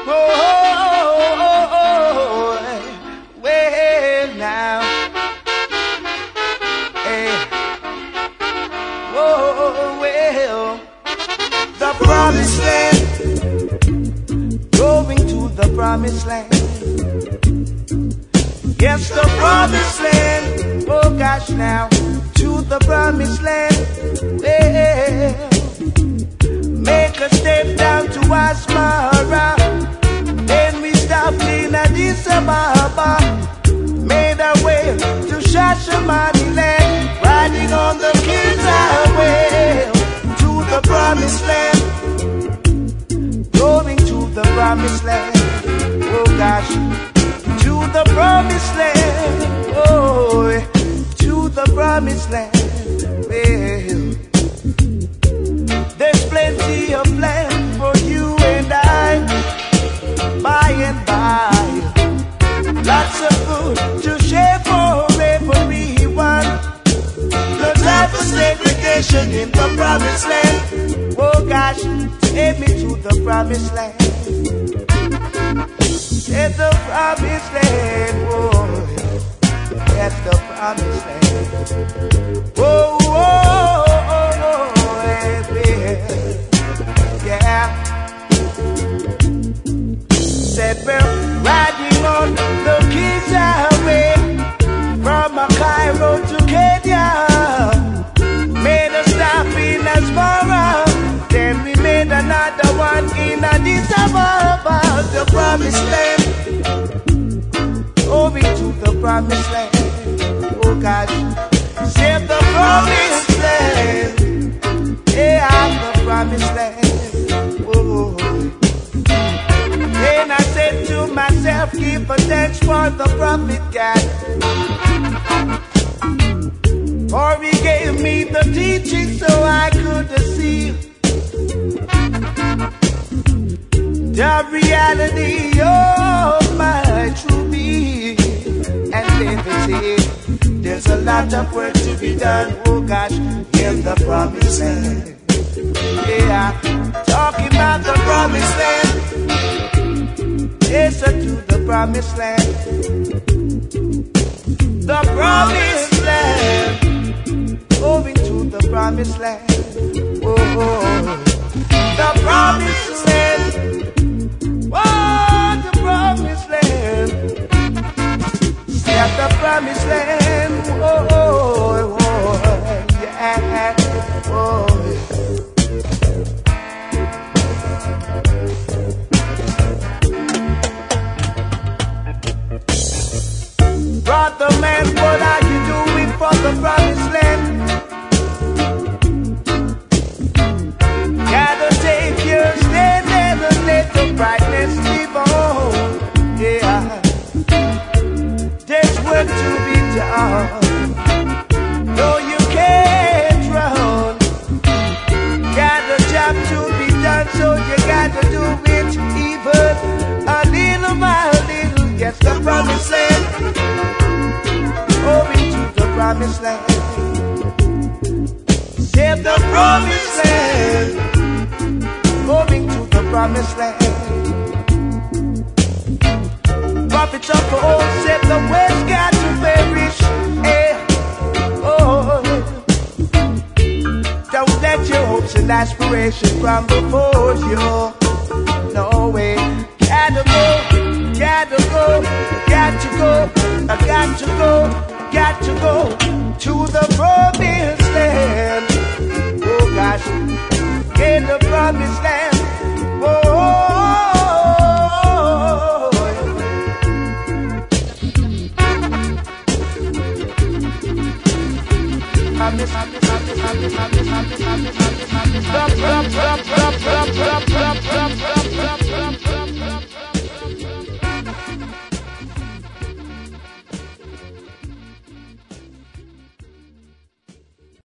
well now, hey, oh well, the promised land, going to the promised land. Yes, the promised land, oh gosh now, to the promised land. Well, make a step down to Asmara, then we stopped in Addis Ababa, made our way to Shashamani land, riding on the King's Highway to the promised land, going to the promised land. Oh gosh, to the promised land, oh, to the promised land. Well, there's plenty of land for you and I, by and by. Lots of food to share for everyone. No time for segregation in the promised land. Oh gosh, take me to the promised land. It's the promised land, oh, that's the promised land. Oh, oh, oh, oh, yeah. Said we're riding on the King's Highway from Cairo to Kenya. Made a stop in Asmara, then we made another one in Addis Ababa. The promised land, going to the promised land. Oh gosh, save the promised land. Yeah, the promised land. Oh, then I said to myself, give a thanks for the prophet God, for he gave me the teaching so I could see the reality of my true being. And then they say, there's a lot of work to be done, oh gosh, in the promised land. Yeah, talking about the promised land. Yes, to the promised land. The promised land, going to the promised land. Oh, the promised land. Oh, the promised land. Yeah, the promised land. Oh, yeah. Oh, brother man, what are you doing for the promised land? Gotta take your stand and let the brightness keep on. Yeah, there's work to be done. No, you can't run. Got a job to be done, so you gotta do it even a little by little. Yes, the promised land, going to the promised land. Save the promised land, going to the promised land. Prophets of old said the West got to perish. Oh, don't let your hopes and aspirations crumble for you. No way, gotta go, gotta go, got to go. I got to go to the promised land. Oh gosh, in the promised land. Oh,